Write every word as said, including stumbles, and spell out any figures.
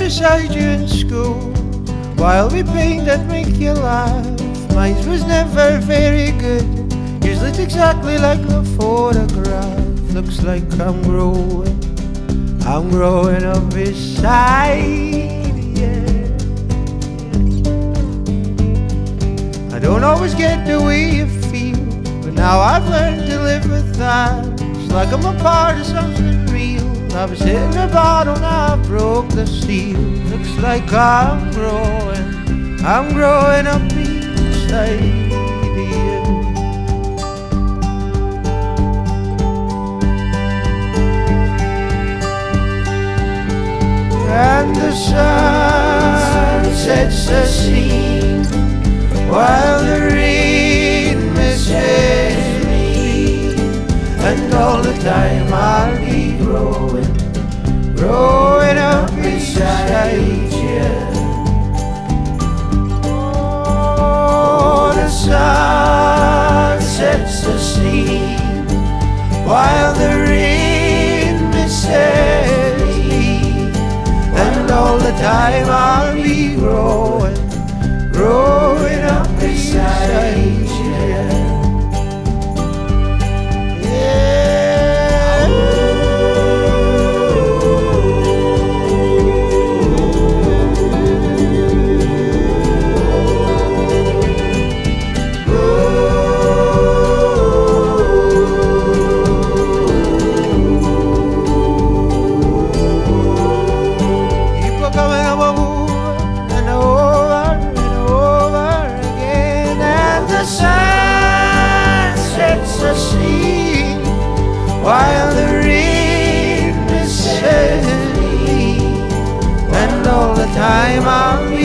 beside you in school while we paint that make you laugh. Mine was never very good. Yours looked exactly like the photograph. Looks like I'm growing, I'm growing up beside you. I don't always get the way you feel, but now I've learned to live with that. It's like I'm a part of something real. I was hitting the bottle, now I broke the seal. Looks like I'm growing, I'm growing up beside you. And the sun sets the scene while the rain misses me, and all the time I'll be growing, growing up beside you. Oh, the sun sets the scene while the rain misses me, and all the time I'll be growing, growing up beside you. While the rain misses me, and all the time I'll be